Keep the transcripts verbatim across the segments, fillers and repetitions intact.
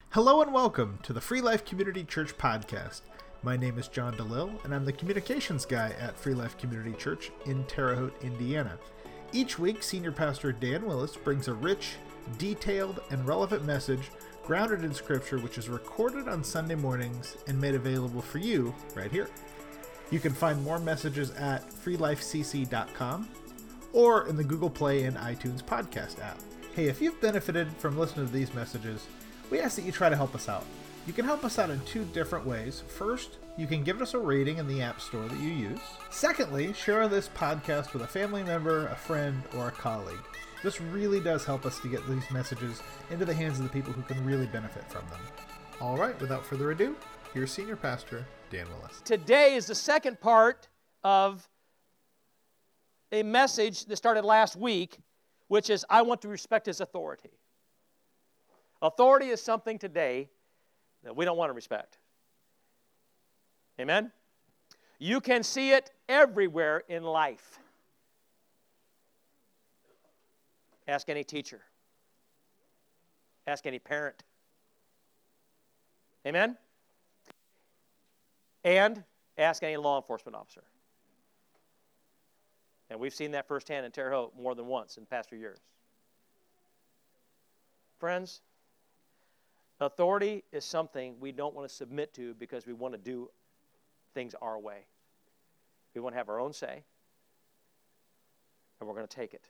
Hello and welcome to the Free Life Community Church podcast. My name is John DeLille, and I'm the communications guy at Free Life Community Church in Terre Haute, Indiana. Each week, Senior Pastor Dan Willis brings a rich, detailed, and relevant message grounded in Scripture, which is recorded on Sunday mornings and made available for you right here. You can find more messages at free life c c dot com or in the Google Play and iTunes podcast app. Hey, if you've benefited from listening to these messages, we ask that you try to help us out. You can help us out in two different ways. First, you can give us a rating in the app store that you use. Secondly, share this podcast with a family member, a friend, or a colleague. This really does help us to get these messages into the hands of the people who can really benefit from them. All right, without further ado, here's Senior Pastor Dan Willis. Today is the second part of a message that started last week, which is, I want to respect His authority. Authority is something today that we don't want to respect. Amen? You can see it everywhere in life. Ask any teacher. Ask any parent. Amen? And ask any law enforcement officer. And we've seen that firsthand in Terre Haute more than once in the past few years. Friends, authority is something we don't want to submit to because we want to do things our way. We want to have our own say, and we're going to take it.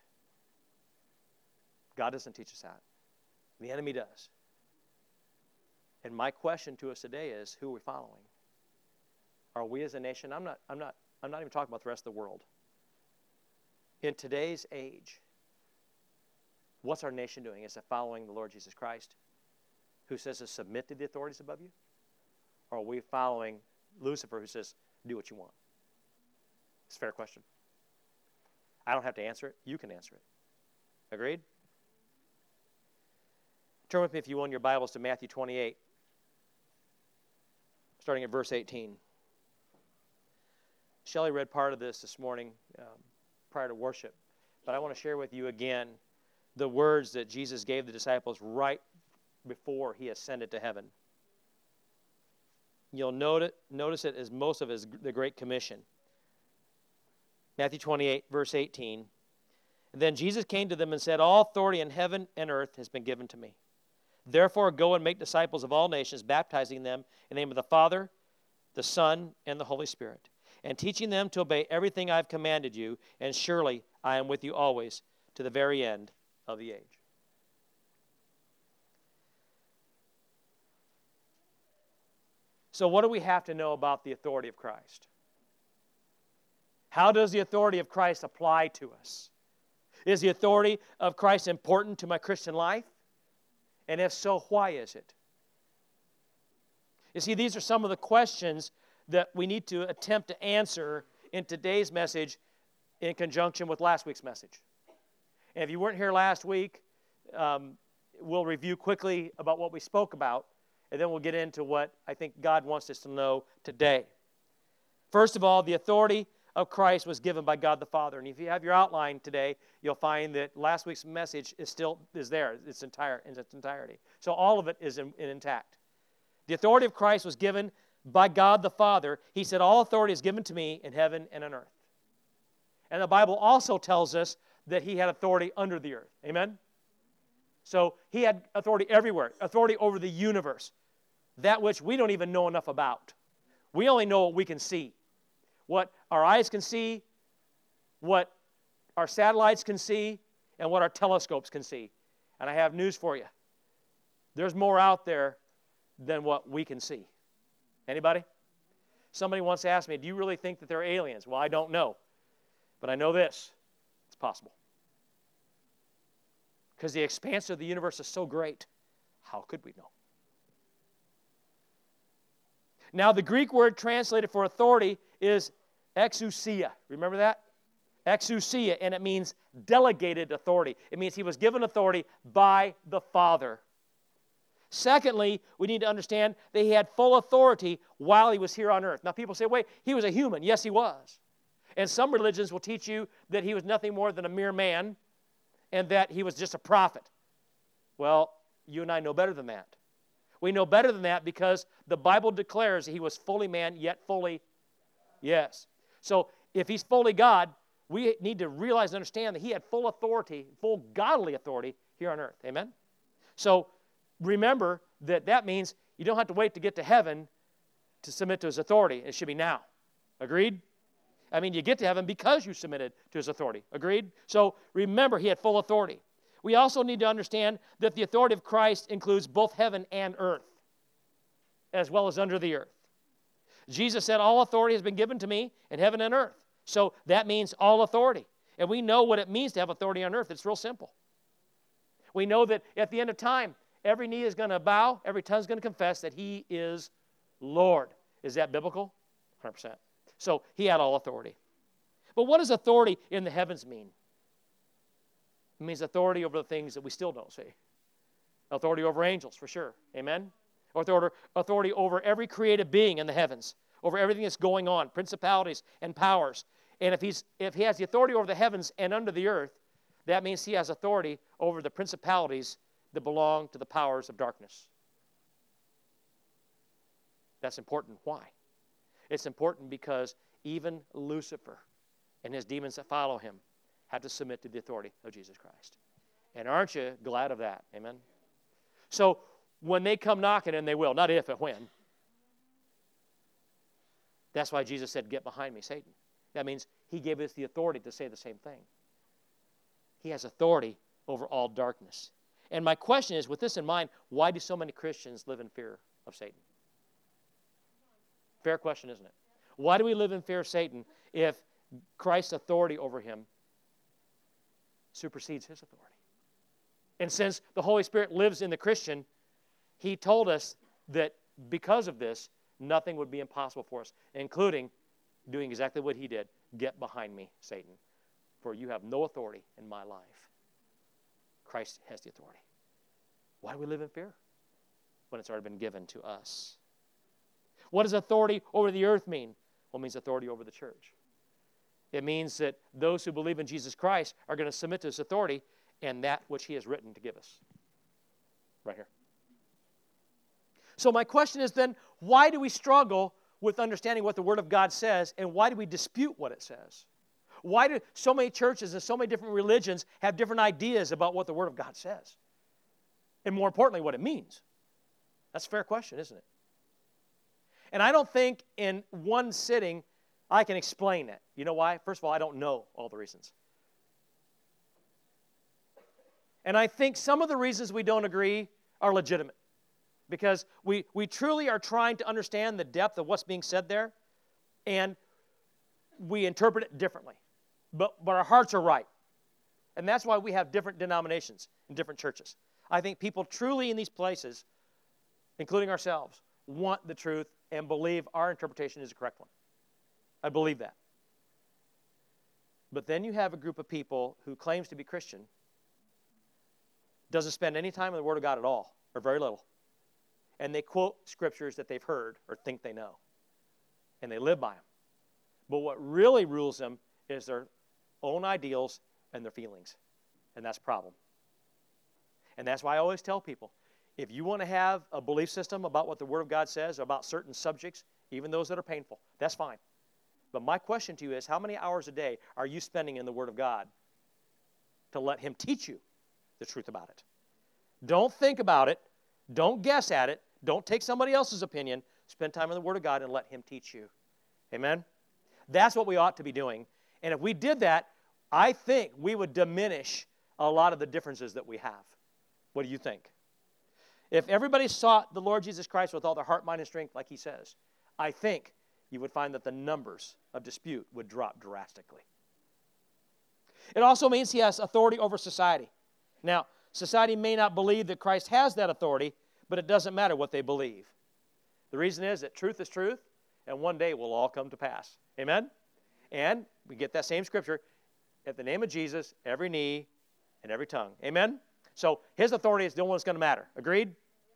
God doesn't teach us that. The enemy does. And my question to us today is, who are we following? Are we as a nation? I'm not, I'm not, I'm not even talking about the rest of the world. In today's age, what's our nation doing? Is it following the Lord Jesus Christ, who says to submit to the authorities above you? Or are we following Lucifer, who says, do what you want? It's a fair question. I don't have to answer it. You can answer it. Agreed? Turn with me, if you will, in your Bibles to Matthew twenty-eight, starting at verse eighteen. Shelley read part of this this morning um, prior to worship, but I want to share with you again the words that Jesus gave the disciples right before He ascended to heaven. You'll note it, notice it as most of it is the Great Commission. Matthew twenty-eight, verse eighteen. And then Jesus came to them and said, all authority in heaven and earth has been given to me. Therefore go and make disciples of all nations, baptizing them in the name of the Father, the Son, and the Holy Spirit, and teaching them to obey everything I've commanded you, and surely I am with you always to the very end of the age. So what do we have to know about the authority of Christ? How does the authority of Christ apply to us? Is the authority of Christ important to my Christian life? And if so, why is it? You see, these are some of the questions that we need to attempt to answer in today's message in conjunction with last week's message. And if you weren't here last week, um, we'll review quickly about what we spoke about, and then we'll get into what I think God wants us to know today. First of all, the authority of Christ was given by God the Father. And if you have your outline today, you'll find that last week's message is still is there its entire in its entirety. So all of it is in, in intact. The authority of Christ was given by God the Father. He said, all authority is given to me in heaven and on earth. And the Bible also tells us that He had authority under the earth. Amen? So He had authority everywhere, authority over the universe, that which we don't even know enough about. We only know what we can see, what our eyes can see, what our satellites can see, and what our telescopes can see. And I have news for you. There's more out there than what we can see. Anybody? Somebody once asked me, do you really think that there are aliens? Well, I don't know. But I know this. It's possible. Because the expanse of the universe is so great. How could we know? Now, the Greek word translated for authority is exousia. Remember that? Exousia, and it means delegated authority. It means He was given authority by the Father. Secondly, we need to understand that He had full authority while He was here on earth. Now, people say, wait, He was a human. Yes, He was. And some religions will teach you that He was nothing more than a mere man and that He was just a prophet. Well, you and I know better than that. We know better than that because the Bible declares he was fully man, yet fully yes. So if he's fully God, we need to realize and understand that he had full authority, full godly authority here on earth. Amen? So remember that that means you don't have to wait to get to heaven to submit to his authority. It should be now. Agreed? I mean, you get to heaven because you submitted to his authority. Agreed? So remember, he had full authority. We also need to understand that the authority of Christ includes both heaven and earth, as well as under the earth. Jesus said, all authority has been given to me in heaven and earth. So that means all authority. And we know what it means to have authority on earth. It's real simple. We know that at the end of time, every knee is going to bow, every tongue is going to confess that he is Lord. Is that biblical? one hundred percent. So he had all authority. But what does authority in the heavens mean? It means authority over the things that we still don't see. Authority over angels, for sure. Amen? Authority, authority over every created being in the heavens, over everything that's going on, principalities and powers. And if he's if he has the authority over the heavens and under the earth, that means he has authority over the principalities that belong to the powers of darkness. That's important. Why? It's important because even Lucifer and his demons that follow him have to submit to the authority of Jesus Christ. And aren't you glad of that? Amen? So when they come knocking, and they will, not if, but when. That's why Jesus said, get behind me, Satan. That means he gave us the authority to say the same thing. He has authority over all darkness. And my question is, with this in mind, why do so many Christians live in fear of Satan? Fair question, isn't it? Why do we live in fear of Satan if Christ's authority over him supersedes his authority? And since the Holy Spirit lives in the Christian, he told us that because of this, nothing would be impossible for us, including doing exactly what he did. Get behind me, Satan, for you have no authority in my life. Christ has the authority. Why do we live in fear when it's already been given to us? What does authority over the earth mean? Well, it means authority over the church. It means that those who believe in Jesus Christ are going to submit to his authority and that which he has written to give us. Right here. So my question is then, why do we struggle with understanding what the Word of God says, and why do we dispute what it says? Why do so many churches and so many different religions have different ideas about what the Word of God says? And more importantly, what it means? That's a fair question, isn't it? And I don't think in one sitting I can explain it. You know why? First of all, I don't know all the reasons. And I think some of the reasons we don't agree are legitimate. Because we, we truly are trying to understand the depth of what's being said there, and we interpret it differently. But, but our hearts are right. And that's why we have different denominations in different churches. I think people truly in these places, including ourselves, want the truth and believe our interpretation is the correct one. I believe that. But then you have a group of people who claims to be Christian, doesn't spend any time in the Word of God at all, or very little. And they quote scriptures that they've heard or think they know. And they live by them. But what really rules them is their own ideals and their feelings. And that's a problem. And that's why I always tell people, if you want to have a belief system about what the Word of God says, about certain subjects, even those that are painful, that's fine. But my question to you is, how many hours a day are you spending in the Word of God to let Him teach you the truth about it? Don't think about it. Don't guess at it. Don't take somebody else's opinion. Spend time in the Word of God and let Him teach you. Amen? That's what we ought to be doing. And if we did that, I think we would diminish a lot of the differences that we have. What do you think? If everybody sought the Lord Jesus Christ with all their heart, mind, and strength, like He says, I think you would find that the numbers of dispute would drop drastically. It also means He has authority over society. Now, society may not believe that Christ has that authority, but it doesn't matter what they believe. The reason is that truth is truth, and one day it will all come to pass. Amen? And we get that same scripture, at the name of Jesus, every knee and every tongue. Amen? So His authority is the only one that's going to matter. Agreed?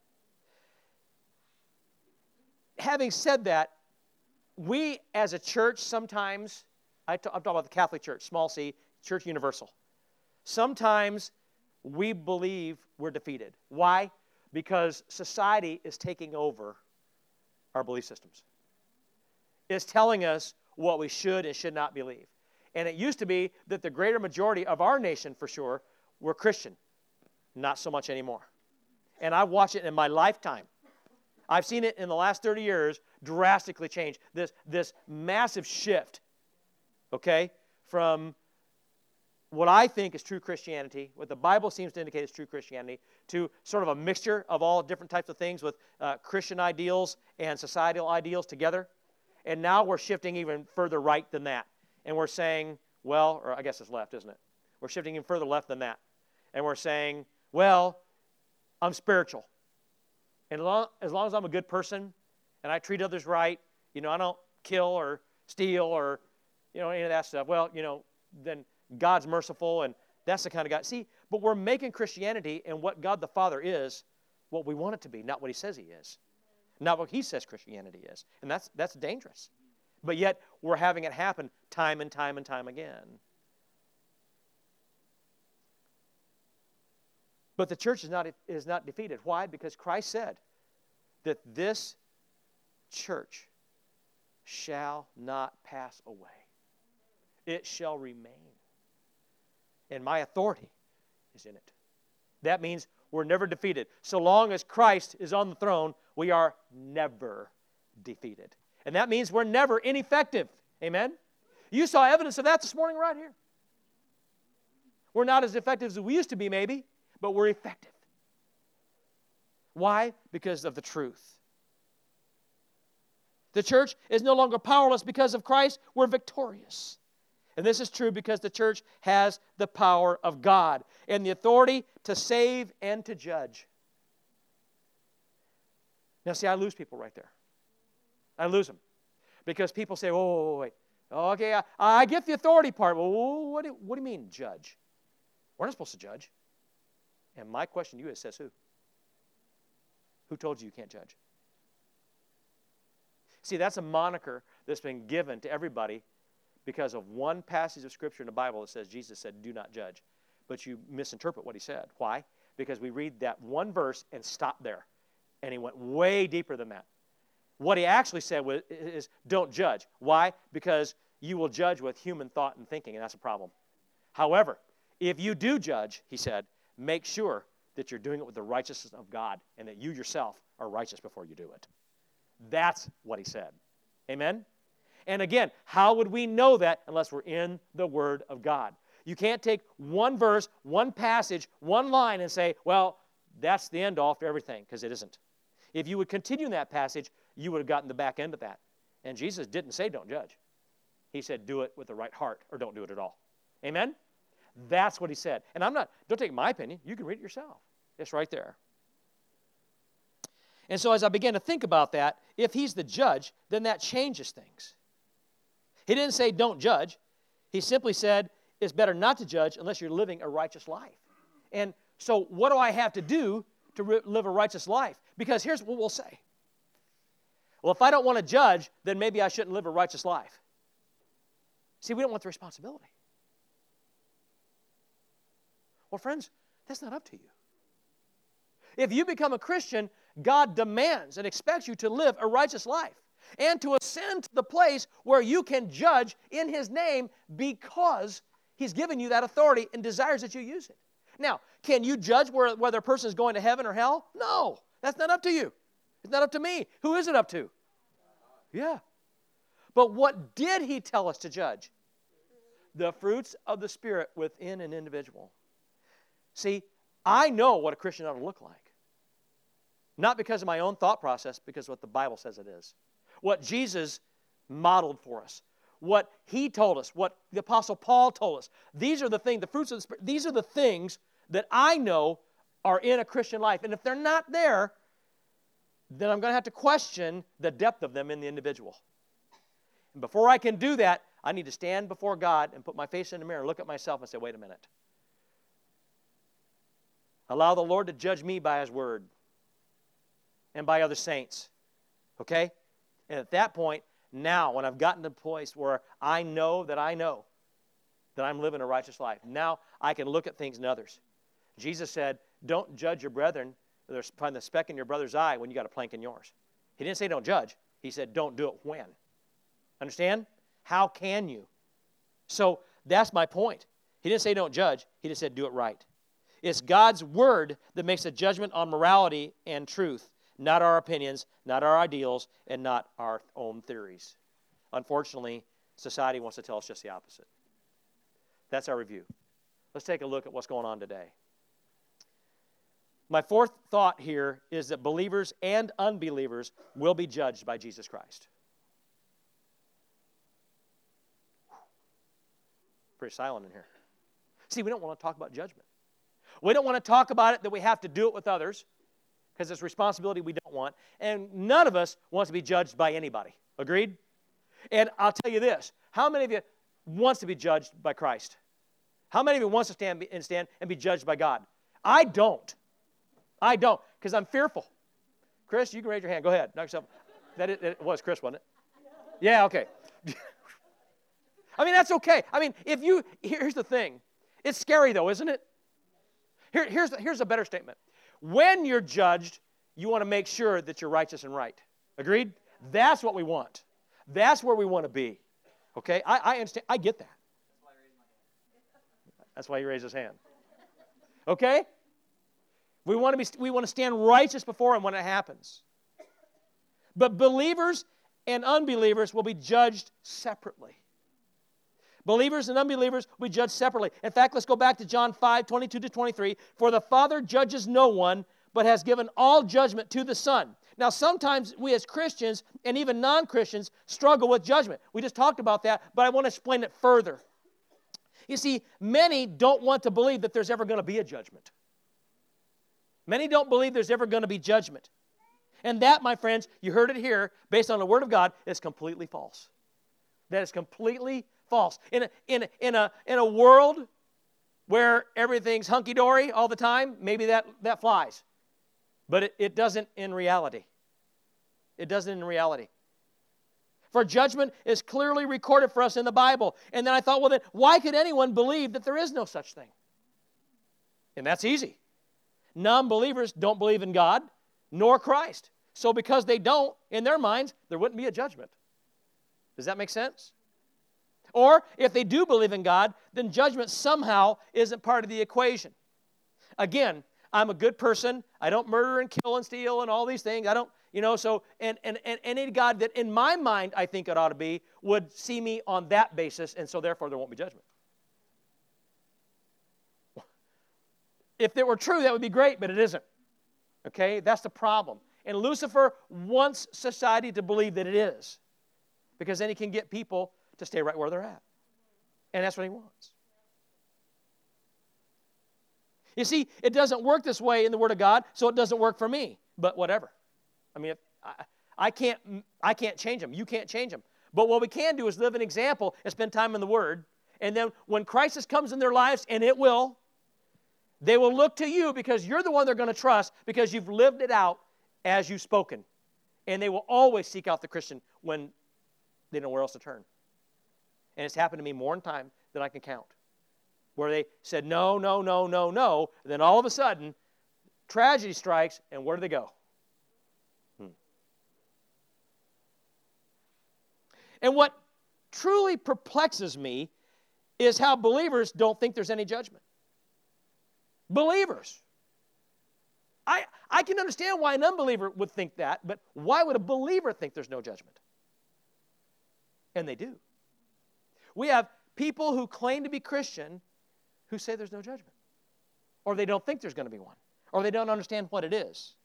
Having said that, we as a church sometimes, I t- I'm talking about the Catholic Church, small c, Church Universal. Sometimes we believe we're defeated. Why? because society is taking over our belief systems. It's telling us what we should and should not believe. And it used to be that the greater majority of our nation, for sure, were Christian. Not so much anymore. And I've watched it in my lifetime. I've seen it in the last thirty years drastically change. This, this massive shift, okay, from what I think is true Christianity, what the Bible seems to indicate is true Christianity, to sort of a mixture of all different types of things with uh, Christian ideals and societal ideals together. And now we're shifting even further right than that. And we're saying, well, or I guess it's left, isn't it? We're shifting even further left than that. And we're saying, well, I'm spiritual. And as long, as long as I'm a good person and I treat others right, you know, I don't kill or steal or, you know, any of that stuff, well, you know, then God's merciful, and that's the kind of God. See, but we're making Christianity and what God the Father is what we want it to be, not what He says He is. Not what He says Christianity is. And that's that's dangerous. But yet, we're having it happen time and time and time again. But the church is not, is not defeated. Why? Because Christ said that this church shall not pass away. It shall remain. And my authority is in it. That means we're never defeated. So long as Christ is on the throne, we are never defeated. And that means we're never ineffective. Amen? You saw evidence of that this morning right here. We're not as effective as we used to be, maybe, but we're effective. Why? Because of the truth. The church is no longer powerless because of Christ. We're victorious. And this is true because the church has the power of God and the authority to save and to judge. Now, see, I lose people right there. I lose them. Because people say, oh, wait, okay, I, I get the authority part. Well, what do, what do you mean, judge? We're not supposed to judge. And my question to you is, says who? Who told you you can't judge? See, that's a moniker that's been given to everybody because of one passage of Scripture in the Bible that says Jesus said, do not judge. But you misinterpret what He said. Why? Because we read that one verse and stop there. And He went way deeper than that. What He actually said was, is, don't judge. Why? Because you will judge with human thought and thinking, and that's a problem. However, if you do judge, He said, make sure that you're doing it with the righteousness of God and that you yourself are righteous before you do it. That's what He said. Amen? And again, how would we know that unless we're in the Word of God? You can't take one verse, one passage, one line and say, well, that's the end all for everything, because it isn't. If you would continue in that passage, you would have gotten the back end of that. And Jesus didn't say don't judge. He said do it with the right heart or don't do it at all. Amen? That's what He said. And I'm not, don't take my opinion. You can read it yourself. It's right there. And so as I began to think about that, if He's the judge, then that changes things. He didn't say don't judge. He simply said it's better not to judge unless you're living a righteous life. And so what do I have to do to re- live a righteous life? Because here's what we'll say. Well, if I don't want to judge, then maybe I shouldn't live a righteous life. See, we don't want the responsibility. Well, friends, that's not up to you. If you become a Christian, God demands and expects you to live a righteous life and to ascend to the place where you can judge in His name because He's given you that authority and desires that you use it. Now, can you judge where, whether a person is going to heaven or hell? No, that's not up to you. It's not up to me. Who is it up to? Yeah. But what did He tell us to judge? The fruits of the Spirit within an individual. See, I know what a Christian ought to look like. Not because of my own thought process, because of what the Bible says it is. What Jesus modeled for us. What He told us. What the Apostle Paul told us. These are the things, the fruits of the Spirit, these are the things that I know are in a Christian life. And if they're not there, then I'm going to have to question the depth of them in the individual. And before I can do that, I need to stand before God and put my face in the mirror and look at myself and say, wait a minute. Allow the Lord to judge me by His Word and by other saints. Okay? And at that point, now, when I've gotten to a place where I know that I know that I'm living a righteous life, now I can look at things in others. Jesus said, don't judge your brethren there's find the speck in your brother's eye when you got a plank in yours. He didn't say don't judge. He said don't do it when. Understand? How can you? So that's my point. He didn't say don't judge. He just said do it right. It's God's word that makes a judgment on morality and truth, not our opinions, not our ideals, and not our own theories. Unfortunately, society wants to tell us just the opposite. That's our review. Let's take a look at what's going on today. My fourth thought here is that believers and unbelievers will be judged by Jesus Christ. Pretty silent in here. See, we don't want to talk about judgment. We don't want to talk about it that we have to do it with others because it's responsibility we don't want. And none of us wants to be judged by anybody. Agreed? And I'll tell you this. How many of you wants to be judged by Christ? How many of you wants to stand and stand and be judged by God? I don't. I don't, because I'm fearful. Chris, you can raise your hand. Go ahead. Knock yourself. That it, it was Chris, wasn't it? Yeah, okay. I mean, that's okay. I mean, if you, here's the thing. It's scary, though, isn't it? Here, here's, the, here's a better statement. When you're judged, you want to make sure that you're righteous and right. Agreed? That's what we want. That's where we want to be. Okay? I, I understand. I get that. That's why he raised his hand. Okay? We want to be, we want to stand righteous before him when it happens. But believers and unbelievers will be judged separately. Believers and unbelievers will be judged separately. In fact, let's go back to John five, twenty-two to twenty-three. For the Father judges no one, but has given all judgment to the Son. Now, sometimes we as Christians and even non-Christians struggle with judgment. We just talked about that, but I want to explain it further. You see, many don't want to believe that there's ever going to be a judgment. Many don't believe there's ever going to be judgment. And that, my friends, you heard it here, based on the Word of God, is completely false. That is completely false. In a, in a, in a, in a world where everything's hunky-dory all the time, maybe that, that flies. But it, it doesn't in reality. It doesn't in reality. For judgment is clearly recorded for us in the Bible. And then I thought, well, then, why could anyone believe that there is no such thing? And that's easy. Non-believers don't believe in God nor Christ. So because they don't, in their minds, there wouldn't be a judgment. Does that make sense? Or if they do believe in God, then judgment somehow isn't part of the equation. Again, I'm a good person. I don't murder and kill and steal and all these things. I don't, you know, so, and, and, and any God that in my mind I think it ought to be would see me on that basis, and so therefore there won't be judgment. If it were true, that would be great, but it isn't. Okay? That's the problem. And Lucifer wants society to believe that it is, because then he can get people to stay right where they're at. And that's what he wants. You see, it doesn't work this way in the Word of God, so it doesn't work for me. But whatever. I mean, if, I, I can't I can't change them. You can't change them. But what we can do is live an example and spend time in the Word. And then when crisis comes in their lives, and it will, they will look to you because you're the one they're going to trust because you've lived it out as you've spoken. And they will always seek out the Christian when they don't know where else to turn. And it's happened to me more times than I can count. Where they said, no, no, no, no, no. And then all of a sudden, tragedy strikes, and where do they go? Hmm. And what truly perplexes me is how believers don't think there's any judgment. Believers. I, I can understand why an unbeliever would think that, but why would a believer think there's no judgment? And they do. We have people who claim to be Christian who say there's no judgment. Or they don't think there's going to be one. Or they don't understand what it is.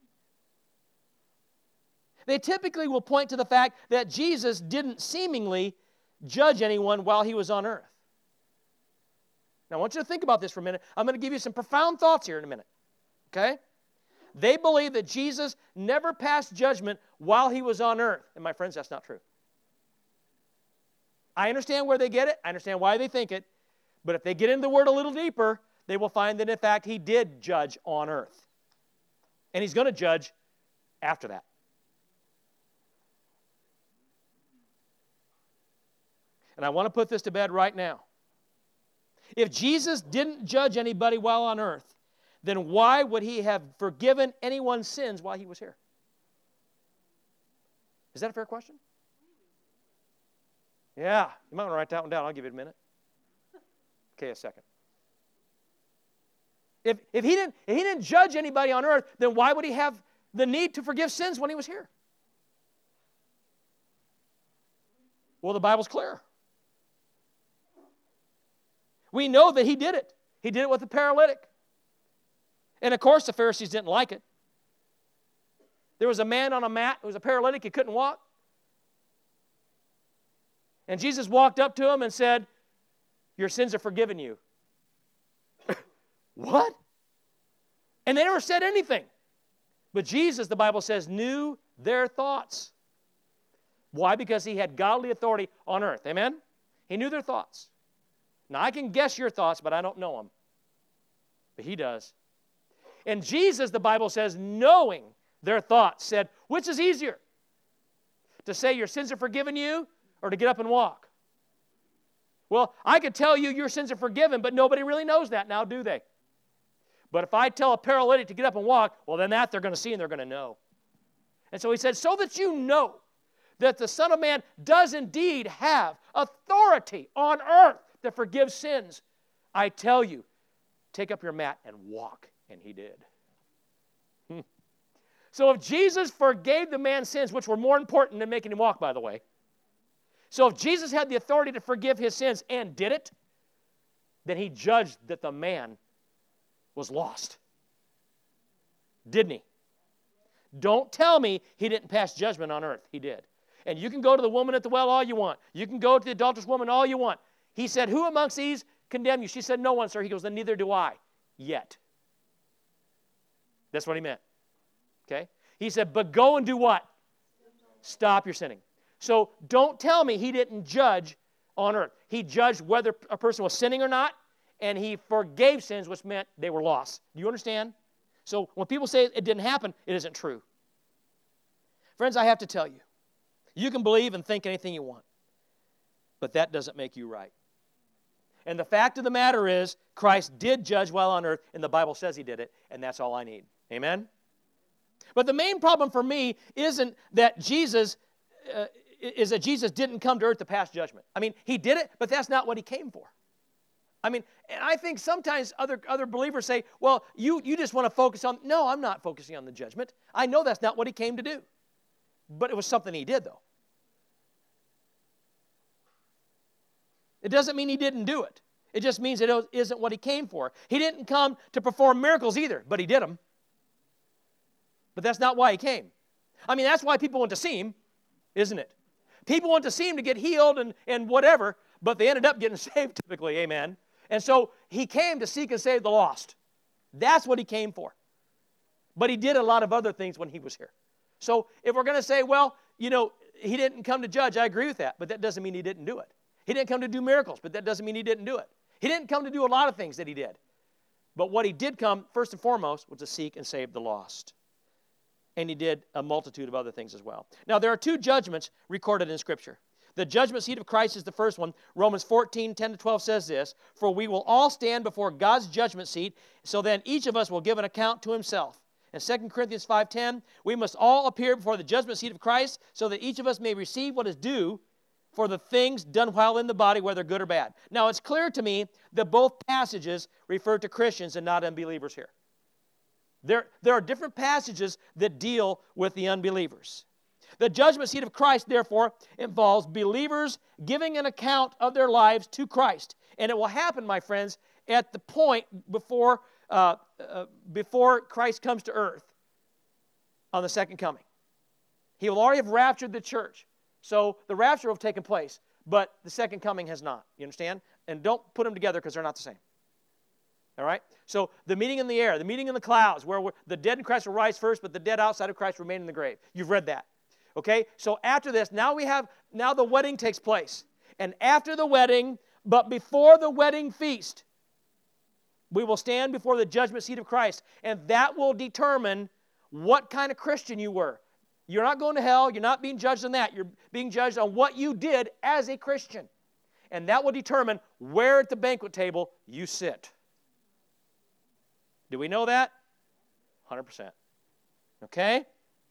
They typically will point to the fact that Jesus didn't seemingly judge anyone while he was on earth. Now, I want you to think about this for a minute. I'm going to give you some profound thoughts here in a minute. Okay? They believe that Jesus never passed judgment while he was on earth. And my friends, that's not true. I understand where they get it. I understand why they think it. But if they get into the Word a little deeper, they will find that, in fact, he did judge on earth. And he's going to judge after that. And I want to put this to bed right now. If Jesus didn't judge anybody while on earth, then why would he have forgiven anyone's sins while he was here? Is that a fair question? Yeah, you might want to write that one down. I'll give you a minute. Okay, a second. If, if, he didn't, if he didn't judge anybody on earth, then why would he have the need to forgive sins when he was here? Well, the Bible's clear. We know that he did it. He did it with the paralytic. And of course, the Pharisees didn't like it. There was a man on a mat who was a paralytic. He couldn't walk. And Jesus walked up to him and said, "Your sins are forgiven you." What? And they never said anything. But Jesus, the Bible says, knew their thoughts. Why? Because he had godly authority on earth. Amen? He knew their thoughts. Now, I can guess your thoughts, but I don't know them. But he does. And Jesus, the Bible says, knowing their thoughts, said, which is easier? To say your sins are forgiven you or to get up and walk? Well, I could tell you your sins are forgiven, but nobody really knows that now, do they? But if I tell a paralytic to get up and walk, well, then that they're going to see and they're going to know. And so he said, so that you know that the Son of Man does indeed have authority on earth to forgive sins, I tell you, take up your mat and walk. And he did. Hmm. So if Jesus forgave the man's sins, which were more important than making him walk, by the way. So if Jesus had the authority to forgive his sins and did it, then he judged that the man was lost. Didn't he? Don't tell me he didn't pass judgment on earth. He did. And you can go to the woman at the well all you want. You can go to the adulterous woman all you want. He said, who amongst these condemn you? She said, no one, sir. He goes, then neither do I. Yet. That's what he meant. Okay? He said, but go and do what? Stop your sinning. So don't tell me he didn't judge on earth. He judged whether a person was sinning or not, and he forgave sins, which meant they were lost. Do you understand? So when people say it didn't happen, it isn't true. Friends, I have to tell you, you can believe and think anything you want, but that doesn't make you right. And the fact of the matter is, Christ did judge while on earth, and the Bible says he did it, and that's all I need. Amen? But the main problem for me isn't that Jesus, uh, is that Jesus didn't come to earth to pass judgment. I mean, he did it, but that's not what he came for. I mean, and I think sometimes other, other believers say, well, you, you just want to focus on, no, I'm not focusing on the judgment. I know that's not what he came to do. But it was something he did, though. It doesn't mean he didn't do it. It just means it isn't what he came for. He didn't come to perform miracles either, but he did them. But that's not why he came. I mean, that's why people went to see him, isn't it? People went to see him to get healed and, and whatever, but they ended up getting saved typically, amen? And so he came to seek and save the lost. That's what he came for. But he did a lot of other things when he was here. So if we're going to say, well, you know, he didn't come to judge, I agree with that, but that doesn't mean he didn't do it. He didn't come to do miracles, but that doesn't mean he didn't do it. He didn't come to do a lot of things that he did. But what he did come, first and foremost, was to seek and save the lost. And he did a multitude of other things as well. Now, there are two judgments recorded in Scripture. The judgment seat of Christ is the first one. Romans fourteen, ten to twelve says this, for we will all stand before God's judgment seat, so then each of us will give an account to himself. In Second Corinthians five ten, we must all appear before the judgment seat of Christ, so that each of us may receive what is due for the things done while in the body, whether good or bad. Now, it's clear to me that both passages refer to Christians and not unbelievers here. There, there are different passages that deal with the unbelievers. The judgment seat of Christ, therefore, involves believers giving an account of their lives to Christ. And it will happen, my friends, at the point before, uh, uh, before Christ comes to earth on the second coming. He will already have raptured the church. So the rapture will have taken place, but the second coming has not. You understand? And don't put them together because they're not the same. All right? So the meeting in the air, the meeting in the clouds, where the dead in Christ will rise first, but the dead outside of Christ remain in the grave. You've read that. Okay? So after this, now we have, now the wedding takes place. And after the wedding, but before the wedding feast, we will stand before the judgment seat of Christ. And that will determine what kind of Christian you were. You're not going to hell. You're not being judged on that. You're being judged on what you did as a Christian. And that will determine where at the banquet table you sit. Do we know that? one hundred percent. Okay?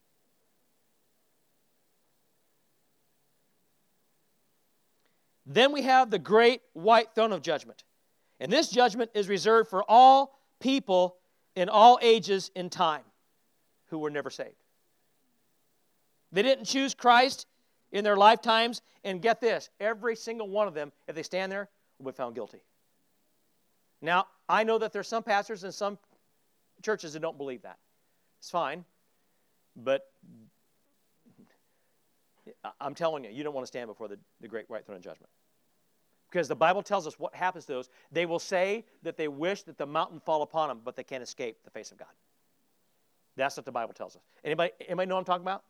Then we have the great white throne of judgment. And this judgment is reserved for all people in all ages in time who were never saved. They didn't choose Christ in their lifetimes, and get this, every single one of them, if they stand there, will be found guilty. Now, I know that there's some pastors and some churches that don't believe that. It's fine, but I'm telling you, you don't want to stand before the, the great white throne of judgment. Because the Bible tells us what happens to those. They will say that they wish that the mountain fall upon them, but they can't escape the face of God. That's what the Bible tells us. Anybody, anybody know what I'm talking about?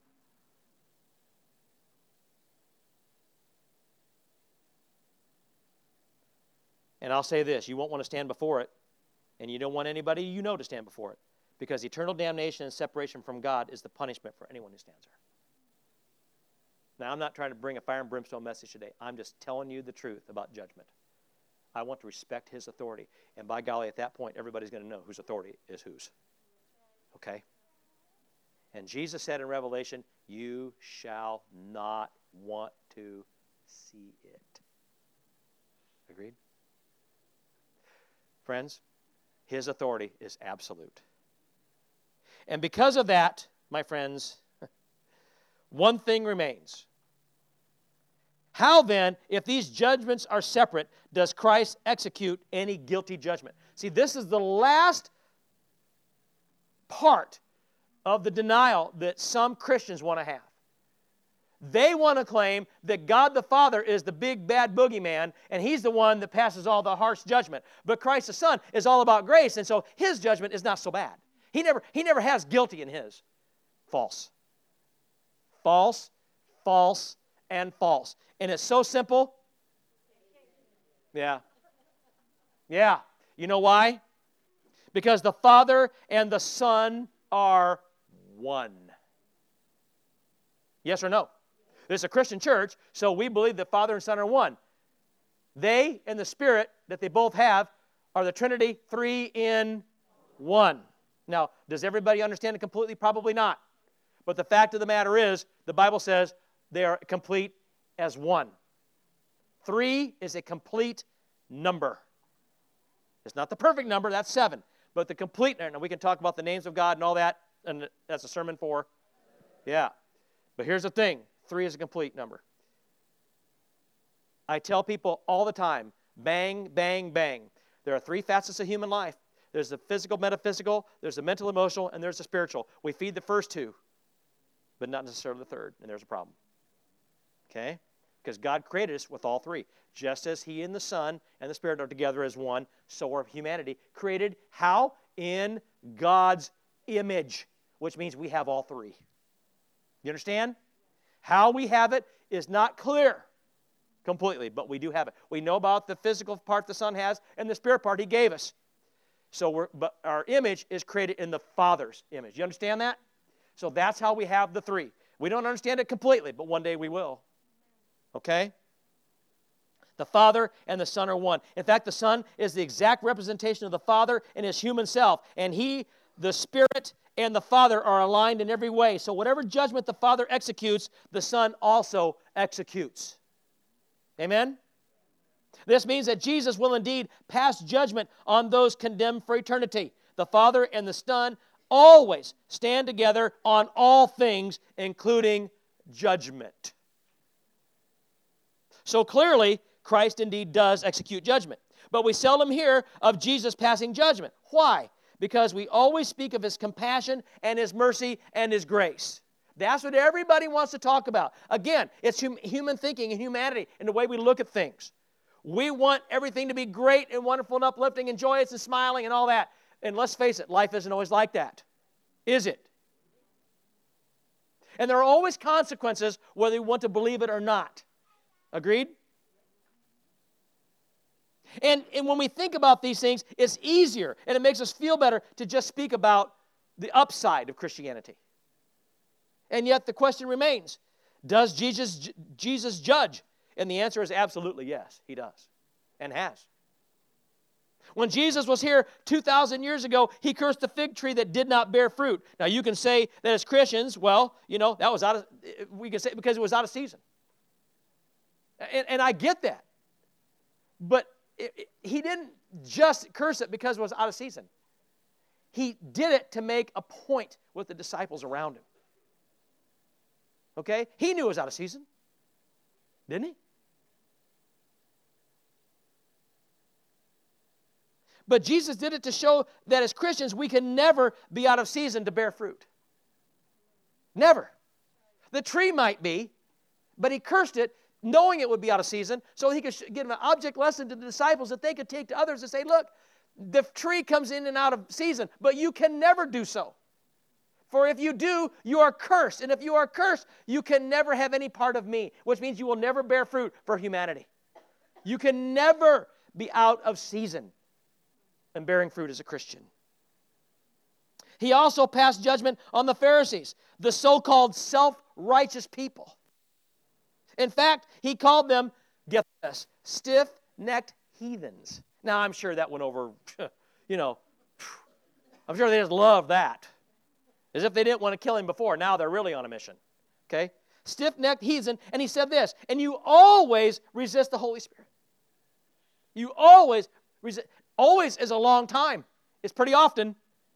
And I'll say this, you won't want to stand before it, and you don't want anybody you know to stand before it, because eternal damnation and separation from God is the punishment for anyone who stands there. Now, I'm not trying to bring a fire and brimstone message today. I'm just telling you the truth about judgment. I want to respect his authority. And by golly, at that point, everybody's going to know whose authority is whose. Okay? And Jesus said in Revelation, you shall not want to see it. Agreed? Friends, his authority is absolute. And because of that, my friends, one thing remains. How then, if these judgments are separate, does Christ execute any guilty judgment? See, this is the last part of the denial that some Christians want to have. They want to claim that God the Father is the big bad boogeyman, and he's the one that passes all the harsh judgment. But Christ the Son is all about grace, and so his judgment is not so bad. He never, he never has guilty in his. False. False, false, and false. And it's so simple. Yeah. Yeah. You know why? Because the Father and the Son are one. Yes or no? This is a Christian church, so we believe the Father and Son are one. They and the Spirit that they both have are the Trinity, three in one. Now, does everybody understand it completely? Probably not. But the fact of the matter is, the Bible says they are complete as one. Three is a complete number. It's not the perfect number, that's seven. But the complete number, we can talk about the names of God and all that, and that's a sermon for, yeah. But here's the thing, three is a complete number. I tell people all the time, bang, bang, bang. There are three facets of human life. There's the physical, metaphysical, there's the mental, emotional, and there's the spiritual. We feed the first two, but not necessarily the third, and there's a problem. Okay? Because God created us with all three. Just as He and the Son and the Spirit are together as one, so are humanity. Created how? In God's image, which means we have all three. You understand? How we have it is not clear completely, but we do have it. We know about the physical part the Son has and the Spirit part He gave us. So we're, but our image is created in the Father's image. You understand that? So that's how we have the three. We don't understand it completely, but one day we will. Okay? The Father and the Son are one. In fact, the Son is the exact representation of the Father in His human self. And He, the Spirit, and the Father are aligned in every way. So whatever judgment the Father executes, the Son also executes. Amen? This means that Jesus will indeed pass judgment on those condemned for eternity. The Father and the Son always stand together on all things, including judgment. So clearly, Christ indeed does execute judgment. But we seldom hear of Jesus passing judgment. Why? Because we always speak of His compassion and His mercy and His grace. That's what everybody wants to talk about. Again, it's hum- human thinking and humanity and the way we look at things. We want everything to be great and wonderful and uplifting and joyous and smiling and all that. And let's face it, life isn't always like that. Is it? And there are always consequences whether you want to believe it or not. Agreed? And, and when we think about these things, it's easier and it makes us feel better to just speak about the upside of Christianity. And yet the question remains, does Jesus, Jesus judge? And the answer is absolutely yes, He does and has. When Jesus was here two thousand years ago, he cursed the fig tree that did not bear fruit. Now, you can say that as Christians, well, you know, that was out of, we can say because it was out of season. And, and I get that. But it, it, he didn't just curse it because it was out of season. He did it to make a point with the disciples around him. Okay? He knew it was out of season. Didn't he? But Jesus did it to show that as Christians, we can never be out of season to bear fruit. Never. The tree might be, but he cursed it knowing it would be out of season so he could give an object lesson to the disciples that they could take to others and say, look, the tree comes in and out of season, but you can never do so. For if you do, you are cursed. And if you are cursed, you can never have any part of me, which means you will never bear fruit for humanity. You can never be out of season and bearing fruit as a Christian. He also passed judgment on the Pharisees, the so-called self-righteous people. In fact, he called them, get this, stiff-necked heathens. Now, I'm sure that went over, you know, I'm sure they just loved that. As if they didn't want to kill him before. Now they're really on a mission. Okay? Stiff-necked heathen. And he said this, and you always resist the Holy Spirit. You always resist. Always is a long time. It's pretty often.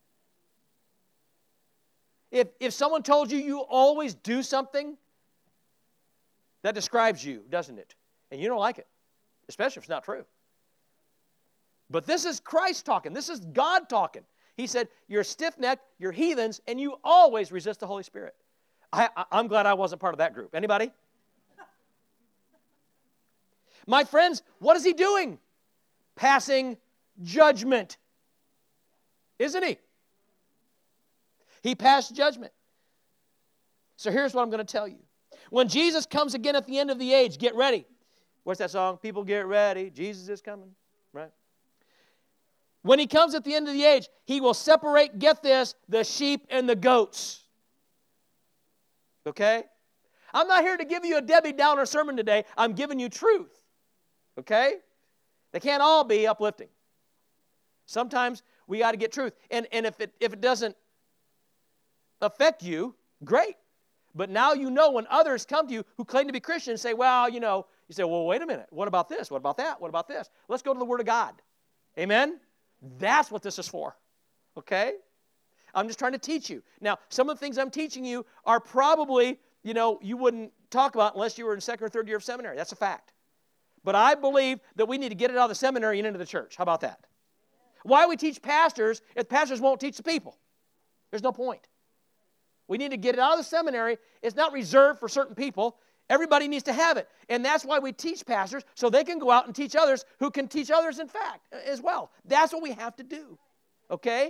If, if someone told you you always do something, that describes you, doesn't it? And you don't like it, especially if it's not true. But this is Christ talking. This is God talking. He said, you're stiff-necked, you're heathens, and you always resist the Holy Spirit. I, I, I'm glad I wasn't part of that group. Anybody? My friends, what is he doing? Passing judgment. Isn't he? He passed judgment. So here's what I'm going to tell you. When Jesus comes again at the end of the age, get ready. What's that song? People get ready. Jesus is coming. Right? When he comes at the end of the age, he will separate, get this, the sheep and the goats. Okay? I'm not here to give you a Debbie Downer sermon today. I'm giving you truth. Okay? They can't all be uplifting. Sometimes we got to get truth. And, and if it, if it doesn't affect you, great. But now you know when others come to you who claim to be Christians say, well, you know, you say, well, wait a minute. What about this? What about that? What about this? Let's go to the Word of God. Amen? That's what this is for. Okay? I'm just trying to teach you. Now, some of the things I'm teaching you are probably, you know, you wouldn't talk about unless you were in second or third year of seminary. That's a fact. But I believe that we need to get it out of the seminary and into the church. How about that? Why we teach pastors if pastors won't teach the people? There's no point. We need to get it out of the seminary. It's not reserved for certain people. Everybody needs to have it. And that's why we teach pastors, so they can go out and teach others who can teach others, in fact, as well. That's what we have to do. Okay?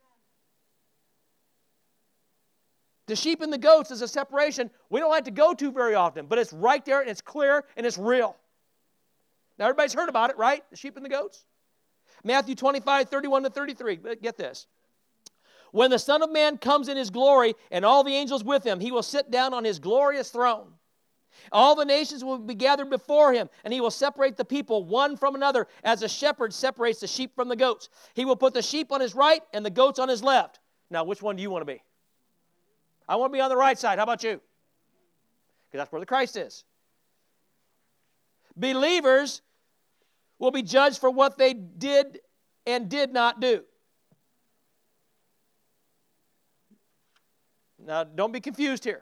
The sheep and the goats is a separation we don't like to go to very often, but it's right there and it's clear and it's real. Now, everybody's heard about it, right? The sheep and the goats. Matthew twenty-five, thirty-one to thirty-three. Get this. When the Son of Man comes in his glory and all the angels with him, he will sit down on his glorious throne. All the nations will be gathered before him, and he will separate the people one from another as a shepherd separates the sheep from the goats. He will put the sheep on his right and the goats on his left. Now, which one do you want to be? I want to be on the right side. How about you? Because that's where the Christ is. Believers will be judged for what they did and did not do. Now, don't be confused here.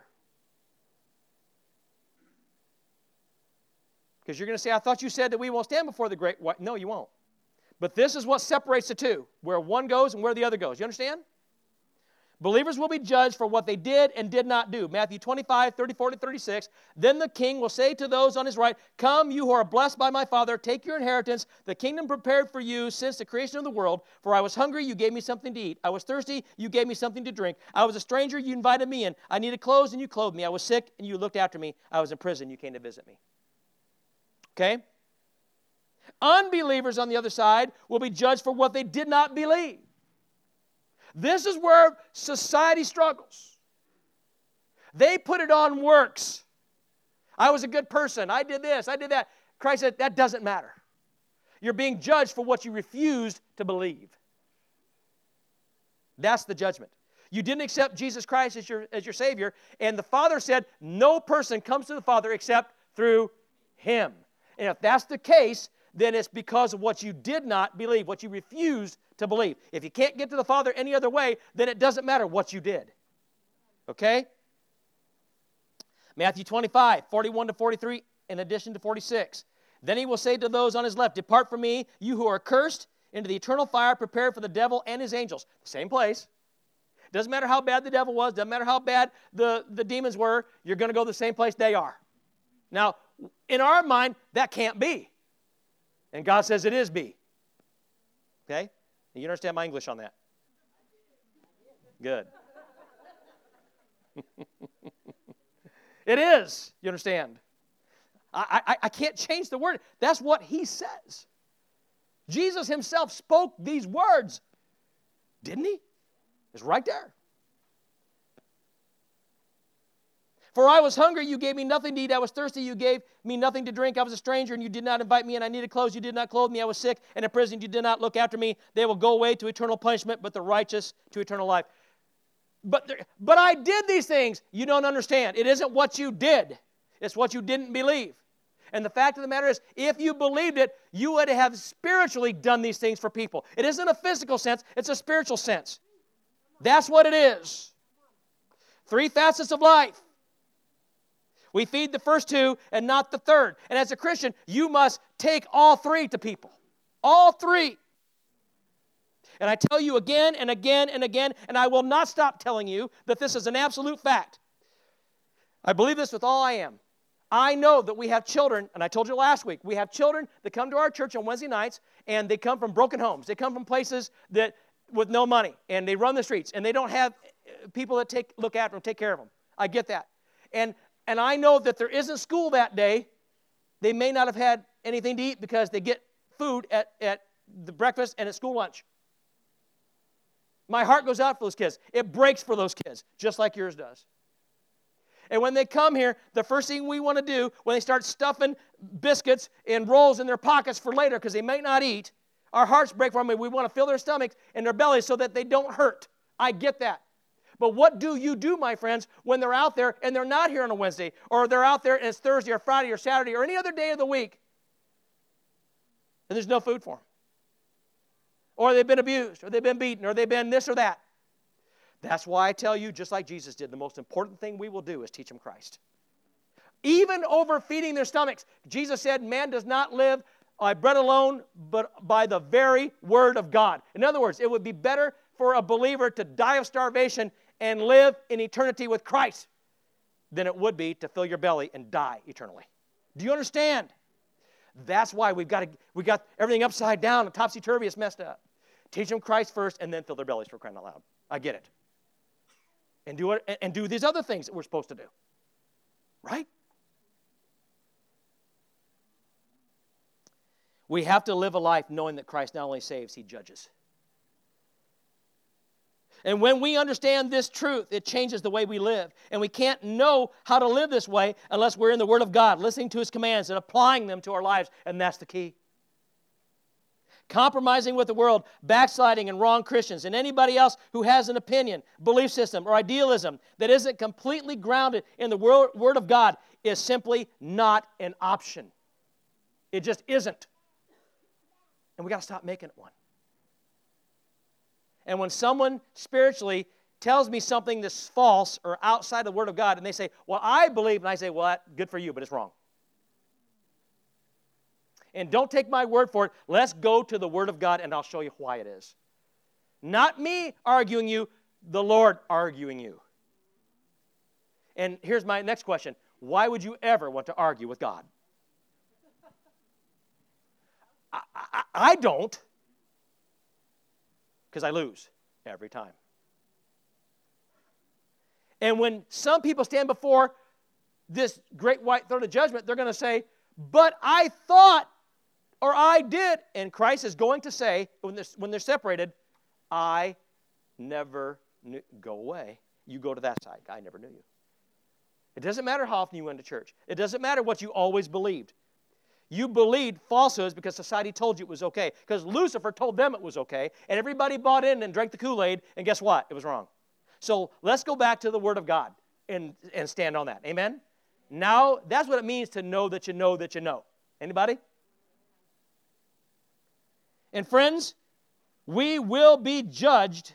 Because you're going to say, I thought you said that we won't stand before the great white. No, you won't. But this is what separates the two, where one goes and where the other goes. You understand? Believers will be judged for what they did and did not do. Matthew twenty-five, thirty-four to thirty-six. Then the king will say to those on his right, come, you who are blessed by my Father, take your inheritance, the kingdom prepared for you since the creation of the world. For I was hungry, you gave me something to eat. I was thirsty, you gave me something to drink. I was a stranger, you invited me in. I needed clothes, and you clothed me. I was sick, and you looked after me. I was in prison, you came to visit me. Okay? Unbelievers on the other side will be judged for what they did not believe. This is where society struggles. They put it on works. I was a good person. I did this. I did that. Christ said, that doesn't matter. You're being judged for what you refused to believe. That's the judgment. You didn't accept Jesus Christ as your, as your Savior, and the Father said, no person comes to the Father except through Him. And if that's the case, then it's because of what you did not believe, what you refused to believe. If you can't get to the Father any other way, then it doesn't matter what you did. Okay? Matthew twenty-five, forty-one to forty-three, in addition to forty-six. Then He will say to those on His left, depart from me, you who are cursed, into the eternal fire prepared for the devil and his angels. Same place. Doesn't matter how bad the devil was, doesn't matter how bad the, the demons were, you're going to go to the same place they are. Now, in our mind, that can't be. And God says it is be. Okay? You understand my English on that? Good. It is. You understand? I, I, I can't change the word. That's what He says. Jesus Himself spoke these words. Didn't He? It's right there. For I was hungry, you gave me nothing to eat. I was thirsty, you gave me nothing to drink. I was a stranger, and you did not invite me. And I needed clothes, you did not clothe me. I was sick and in prison, you did not look after me. They will go away to eternal punishment, but the righteous to eternal life. But, there, but I did these things. You don't understand. It isn't what you did. It's what you didn't believe. And the fact of the matter is, if you believed it, you would have spiritually done these things for people. It isn't a physical sense. It's a spiritual sense. That's what it is. Three facets of life. We feed the first two and not the third. And as a Christian, you must take all three to people. All three. And I tell you again and again and again, and I will not stop telling you that this is an absolute fact. I believe this with all I am. I know that we have children, and I told you last week, we have children that come to our church on Wednesday nights, and they come from broken homes. They come from places that with no money, and they run the streets, and they don't have people that take look after them, take care of them. I get that. And and I know that there isn't school that day. They may not have had anything to eat because they get food at, at the breakfast and at school lunch. My heart goes out for those kids. It breaks for those kids, just like yours does. And when they come here, the first thing we want to do, when they start stuffing biscuits and rolls in their pockets for later because they may not eat, our hearts break for them. We want to fill their stomachs and their bellies so that they don't hurt. I get that. But what do you do, my friends, when they're out there and they're not here on a Wednesday, or they're out there and it's Thursday or Friday or Saturday or any other day of the week, and there's no food for them? Or they've been abused, or they've been beaten, or they've been this or that. That's why I tell you, just like Jesus did, the most important thing we will do is teach them Christ. Even over feeding their stomachs. Jesus said, man does not live by bread alone, but by the very word of God. In other words, it would be better for a believer to die of starvation and live in eternity with Christ than it would be to fill your belly and die eternally. Do you understand? That's why we've got to, we got everything upside down and topsy-turvy. It's messed up. Teach them Christ first and then fill their bellies, for crying out loud. I get it. And do it, and do these other things that we're supposed to do. Right? We have to live a life knowing that Christ not only saves, He judges. And when we understand this truth, it changes the way we live. And we can't know how to live this way unless we're in the Word of God, listening to His commands and applying them to our lives. And that's the key. Compromising with the world, backsliding, and wrong Christians, and anybody else who has an opinion, belief system, or idealism that isn't completely grounded in the Word of God is simply not an option. It just isn't. And we got to stop making it one. And when someone spiritually tells me something that's false or outside the Word of God, and they say, well, I believe, and I say, well, good for you, but it's wrong. And don't take my word for it. Let's go to the Word of God, and I'll show you why it is. Not me arguing you, the Lord arguing you. And here's my next question. Why would you ever want to argue with God? I, I, I don't. Because I lose every time. And when some people stand before this great white throne of judgment, they're going to say, but I thought, or I did. And Christ is going to say, when they're, when they're separated, I never knew. Go away. You go to that side. I never knew you. It doesn't matter how often you went to church. It doesn't matter what you always believed. You believed falsehoods because society told you it was okay. Because Lucifer told them it was okay, and everybody bought in and drank the Kool-Aid, and guess what? It was wrong. So let's go back to the Word of God and, and stand on that. Amen? Now, that's what it means to know that you know that you know. Anybody? And friends, we will be judged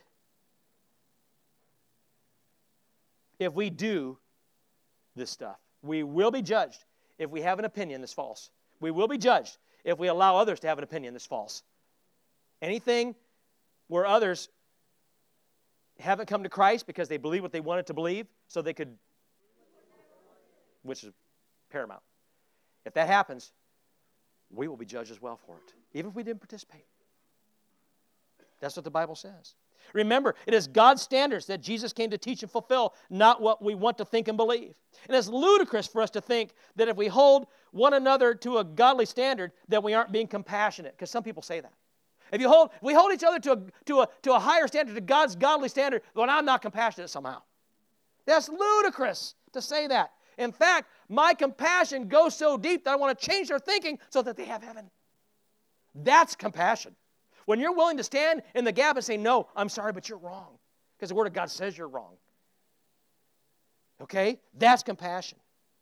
if we do this stuff. We will be judged if we have an opinion that's false. We will be judged if we allow others to have an opinion that's false. Anything where others haven't come to Christ because they believe what they wanted to believe so they could, which is paramount. If that happens, we will be judged as well for it, even if we didn't participate. That's what the Bible says. Remember, it is God's standards that Jesus came to teach and fulfill, not what we want to think and believe. And it's ludicrous for us to think that if we hold one another to a godly standard, that we aren't being compassionate, because some people say that. If you hold, if we hold each other to a, to a, to a higher standard, to God's godly standard, then I'm not compassionate somehow. That's ludicrous to say that. In fact, my compassion goes so deep that I want to change their thinking so that they have heaven. That's compassion. When you're willing to stand in the gap and say, no, I'm sorry, but you're wrong, because the Word of God says you're wrong. Okay? That's compassion.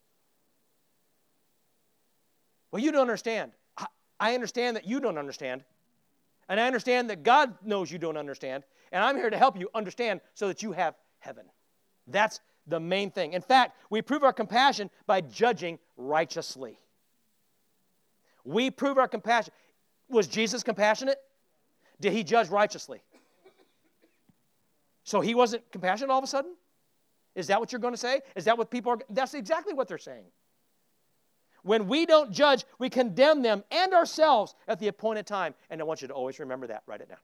Well, you don't understand. I, I understand that you don't understand. And I understand that God knows you don't understand. And I'm here to help you understand so that you have heaven. That's the main thing. In fact, we prove our compassion by judging righteously. We prove our compassion. Was Jesus compassionate? Did he judge righteously? So he wasn't compassionate all of a sudden? Is that what you're going to say? Is that what people are? That's exactly what they're saying. When we don't judge, we condemn them and ourselves at the appointed time. And I want you to always remember that. Write it down.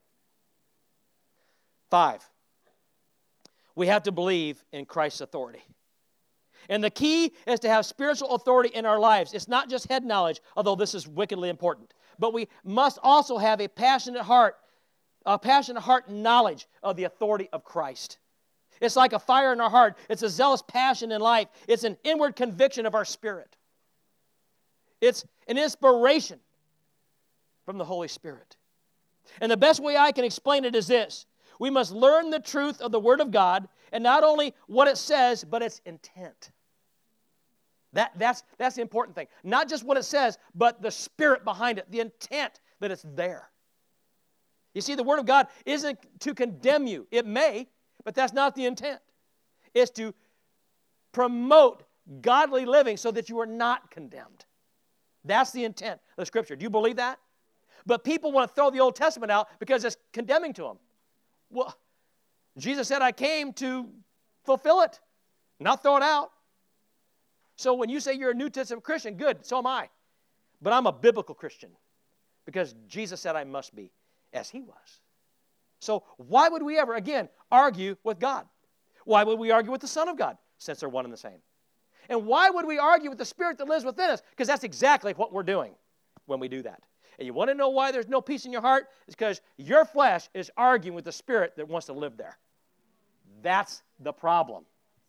Five, we have to believe in Christ's authority. And the key is to have spiritual authority in our lives. It's not just head knowledge, although this is wickedly important. But we must also have a passionate heart, a passionate heart knowledge of the authority of Christ. It's like a fire in our heart. It's a zealous passion in life. It's an inward conviction of our spirit. It's an inspiration from the Holy Spirit. And the best way I can explain it is this. We must learn the truth of the Word of God, and not only what it says, but its intent. That, that's, that's the important thing. Not just what it says, but the spirit behind it, the intent that it's there. You see, the Word of God isn't to condemn you. It may, but that's not the intent. It's to promote godly living so that you are not condemned. That's the intent of the Scripture. Do you believe that? But people want to throw the Old Testament out because it's condemning to them. Well, Jesus said, I came to fulfill it, not throw it out. So when you say you're a New Testament Christian, good, so am I. But I'm a biblical Christian because Jesus said I must be, as he was. So why would we ever, again, argue with God? Why would we argue with the Son of God, since they're one and the same? And why would we argue with the Spirit that lives within us? Because that's exactly what we're doing when we do that. And you want to know why there's no peace in your heart? It's because your flesh is arguing with the Spirit that wants to live there. That's the problem.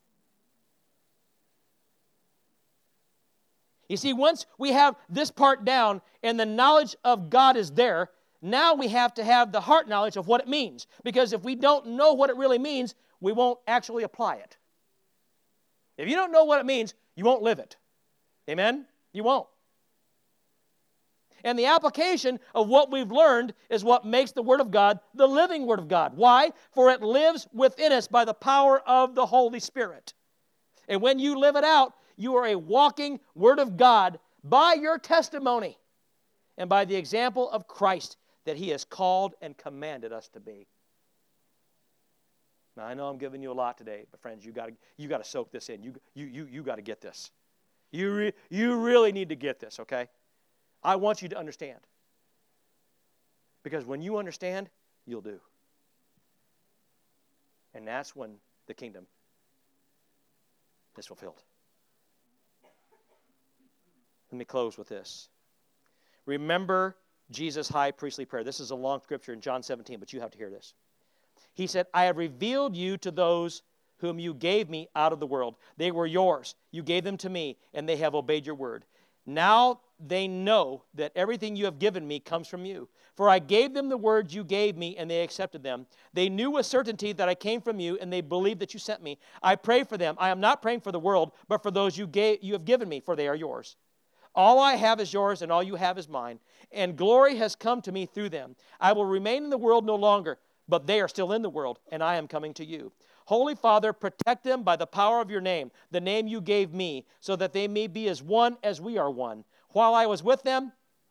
You see, once we have this part down and the knowledge of God is there, now we have to have the heart knowledge of what it means. Because if we don't know what it really means, we won't actually apply it. If you don't know what it means, you won't live it. Amen? You won't. And the application of what we've learned is what makes the Word of God the living Word of God. Why? For it lives within us by the power of the Holy Spirit. And when you live it out, you are a walking Word of God by your testimony and by the example of Christ that He has called and commanded us to be. Now, I know I'm giving you a lot today, but friends, you got to you got to soak this in. You you you you got to get this. You re, you really need to get this, okay? I want you to understand. Because when you understand, you'll do. And that's when the kingdom is fulfilled. Let me close with this. Remember Jesus' high priestly prayer. This is a long scripture in John seventeen, but you have to hear this. He said, I have revealed you to those whom you gave me out of the world. They were yours. You gave them to me, and they have obeyed your word. Now they know that everything you have given me comes from you. For I gave them the words you gave me, and they accepted them. They knew with certainty that I came from you, and they believed that you sent me. I pray for them. I am not praying for the world, but for those you gave, you have given me, for they are yours. All I have is yours, and all you have is mine. And glory has come to me through them. I will remain in the world no longer, but they are still in the world, and I am coming to you. Holy Father, protect them by the power of your name, the name you gave me, so that they may be as one as we are one. While I was with them,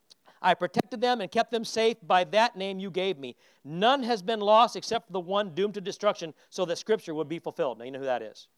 I protected them and kept them safe by that name you gave me. None has been lost except for the one doomed to destruction, so that Scripture would be fulfilled. Now you know who that is.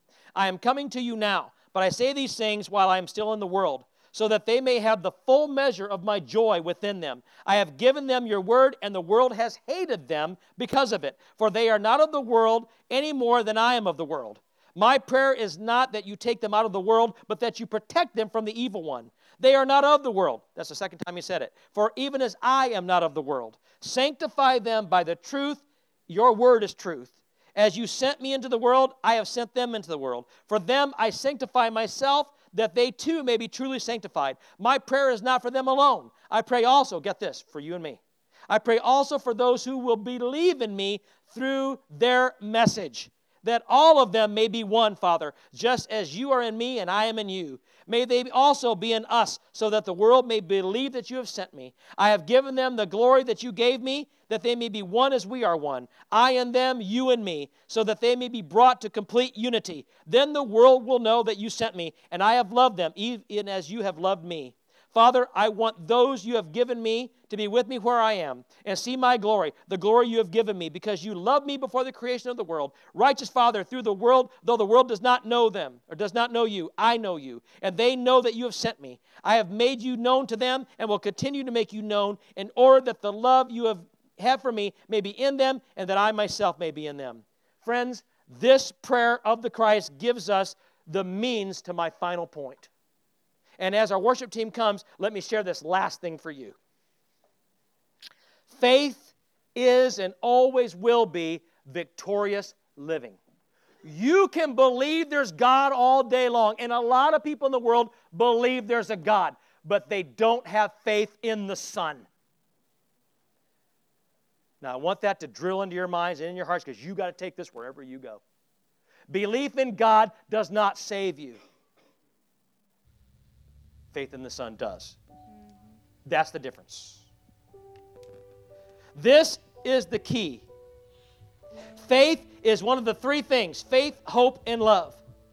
I am coming to you now, but I say these things while I am still in the world, so that they may have the full measure of my joy within them. I have given them your word, and the world has hated them because of it, for they are not of the world any more than I am of the world. My prayer is not that you take them out of the world, but that you protect them from the evil one. They are not of the world. That's the second time he said it. For even as I am not of the world, sanctify them by the truth. Your word is truth. As you sent me into the world, I have sent them into the world. For them I sanctify myself, that they too may be truly sanctified. My prayer is not for them alone. I pray also, get this, for you and me. I pray also for those who will believe in me through their message, that all of them may be one, Father, just as you are in me and I am in you. May they also be in us, so that the world may believe that you have sent me. I have given them the glory that you gave me, that they may be one as we are one. I and them, you and me, so that they may be brought to complete unity. Then the world will know that you sent me, and I have loved them, even as you have loved me. Father, I want those you have given me to be with me where I am and see my glory, the glory you have given me, because you loved me before the creation of the world. Righteous Father, through the world, though the world does not know them or does not know you, I know you, and they know that you have sent me. I have made you known to them and will continue to make you known, in order that the love you have, have for me may be in them and that I myself may be in them. Friends, this prayer of the Christ gives us the means to my final point. And as our worship team comes, let me share this last thing for you. Faith is and always will be victorious living. You can believe there's God all day long, and a lot of people in the world believe there's a God, but they don't have faith in the Son. Now, I want that to drill into your minds and in your hearts, because you got to take this wherever you go. Belief in God does not save you. Faith in the Son does. That's the difference. This is the key. Faith is one of the three things: faith, hope, and love.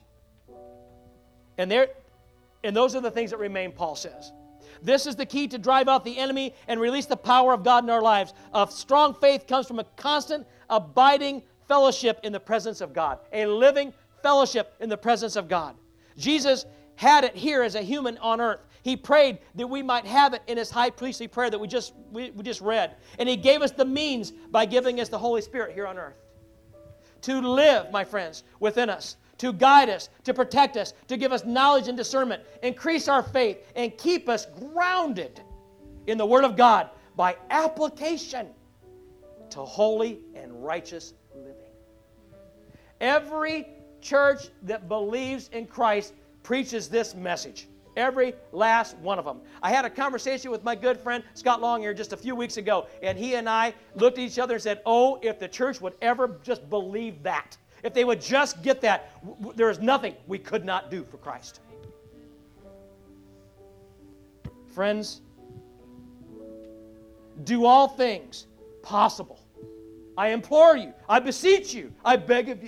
And there, and those are the things that remain, Paul says. This is the key to drive out the enemy and release the power of God in our lives. A strong faith comes from a constant, abiding fellowship in the presence of God. A living fellowship in the presence of God. Jesus had it here as a human on earth. He prayed that we might have it in his high priestly prayer that we just, we, we just read. And he gave us the means by giving us the Holy Spirit here on earth. To live, my friends, within us. To guide us, to protect us, to give us knowledge and discernment, increase our faith, and keep us grounded in the Word of God by application to holy and righteous living. Every church that believes in Christ preaches this message. Every last one of them. I had a conversation with my good friend Scott Long here just a few weeks ago, and he and I looked at each other and said, oh, if the church would ever just believe that. If they would just get that, w- w- there is nothing we could not do for Christ. Friends, do all things possible. I implore you, I beseech you, I beg of you,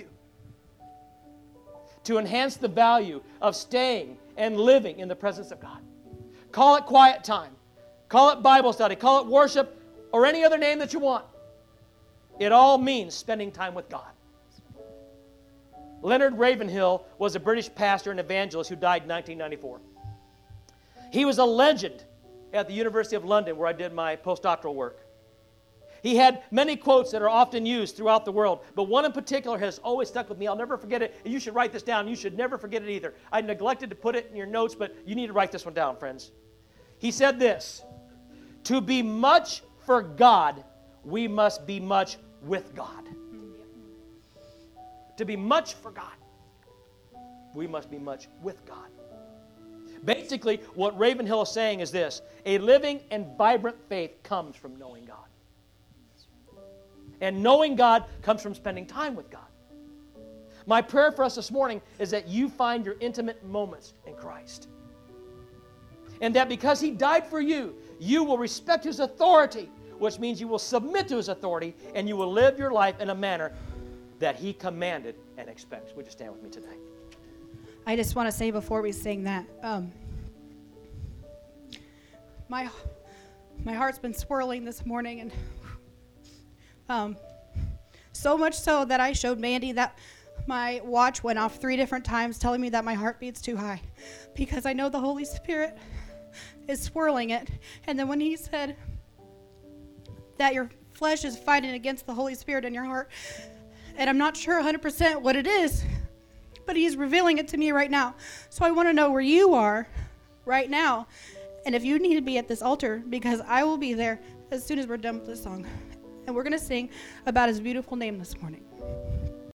to enhance the value of staying and living in the presence of God. Call it quiet time. Call it Bible study. Call it worship, or any other name that you want. It all means spending time with God. Leonard Ravenhill was a British pastor and evangelist who died in nineteen ninety-four. He was a legend at the University of London, where I did my postdoctoral work. He had many quotes that are often used throughout the world, but one in particular has always stuck with me. I'll never forget it. You should write this down. You should never forget it either. I neglected to put it in your notes, but you need to write this one down, friends. He said this: to be much for God, we must be much with God. To be much for God, we must be much with God. Basically, what Ravenhill is saying is this: a living and vibrant faith comes from knowing God. And knowing God comes from spending time with God. My prayer for us this morning is that you find your intimate moments in Christ. And that because He died for you, you will respect His authority, which means you will submit to His authority, and you will live your life in a manner that He commanded and expects. Would you stand with me today? I just want to say before we sing that, um, my my heart's been swirling this morning, and um, so much so that I showed Mandy that my watch went off three different times telling me that my heart beats too high, because I know the Holy Spirit is swirling it. And then when He said that your flesh is fighting against the Holy Spirit in your heart, and I'm not sure one hundred percent what it is, but He's revealing it to me right now. So I want to know where you are right now, and if you need to be at this altar, because I will be there as soon as we're done with this song. And we're going to sing about His beautiful name this morning.